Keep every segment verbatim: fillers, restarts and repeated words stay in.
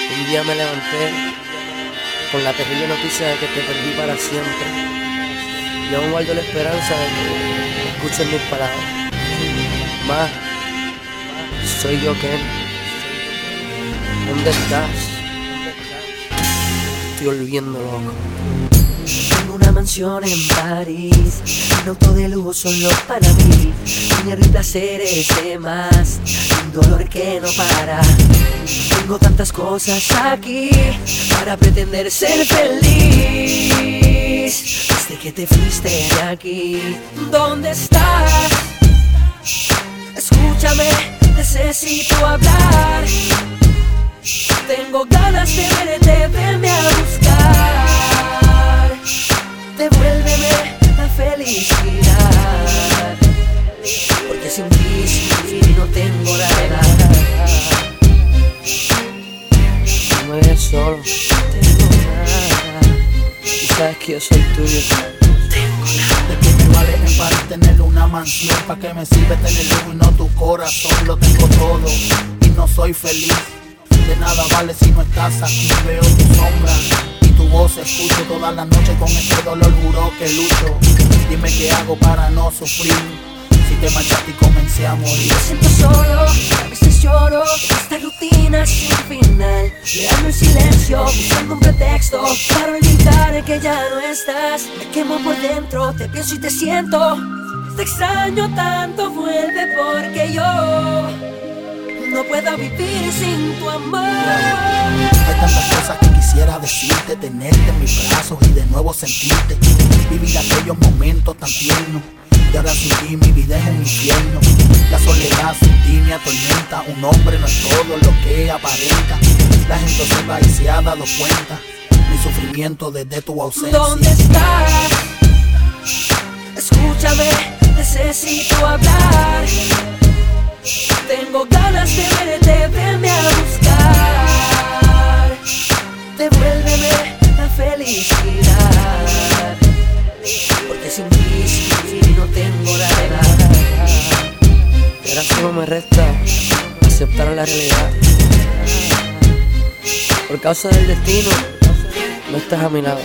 Un día me levanté con la terrible noticia de que te perdí para siempre. Y aún guardo la esperanza de que escuches mis palabras. Más, soy yo, Ken. ¿Dónde estás? Estoy volviendo loco. Tengo una mansión en París, un auto de lujo solo para mí, dinero y placeres de más, un dolor que no para. Tengo tantas cosas aquí para pretender ser feliz. Desde que te fuiste de aquí, ¿dónde estás? Escúchame, necesito hablar. Tengo ganas de verte, venme a buscar. Devuélveme la felicidad, porque sin ti, sin ti no tengo nada. No me dejes solo. No tengo nada. Tú sabes que yo soy tuyo. Tengo nada. ¿De qué me vale en París tener una mansión? ¿Pa' qué me sirve tener lujo y no tu corazón? Lo tengo todo y no soy feliz. De nada vale si no estás aquí. Veo tu sombra y tu voz escucho toda la noche. Con este dolor juro que lucho. Dime qué hago para no sufrir. Si te marchaste y comencé a morir. Me siento solo, a veces lloro. Esta rutina sin final. Mirando el silencio, buscando un pretexto para olvidar que ya no estás. Me quemo por dentro, te pienso y te siento. Te extraño tanto, vuelve porque yo no puedo vivir sin tu amor. Hay tantas cosas que quisiera decirte, tenerte en mis brazos y de nuevo sentirte. Vivir aquellos momentos tan tiernos. Y ahora sin ti mi vida es un infierno. La soledad sin ti me atormenta. Un hombre no es todo lo que aparenta. La gente observa y se ha dado cuenta mi sufrimiento desde tu ausencia. ¿Dónde estás? Escúchame, necesito hablar. Tengo ganas de verte, venme a buscar. Devuélveme la felicidad, porque sin ti, sin ti no tengo nada. Y ahora solo me resta aceptar la realidad. Por causa del destino, no estás a mi lado.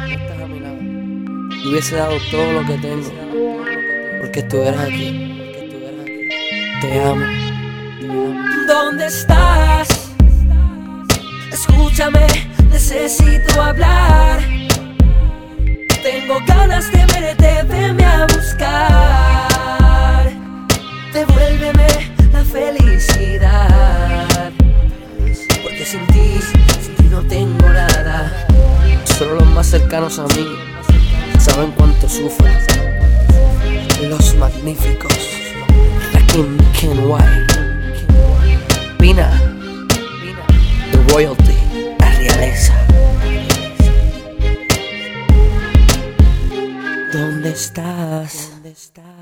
Yo hubiese dado todo lo que tengo porque estuvieras aquí. Te amo. ¿Dónde estás? Escúchame, necesito hablar. Tengo ganas de verte, venme a buscar. Devuélveme la felicidad, porque sin ti, sin ti no tengo nada. Solo los más cercanos a mí saben cuánto sufro. Los magníficos, Rakim, Ken White, Pina, The Royalty, la realeza. ¿Dónde estás?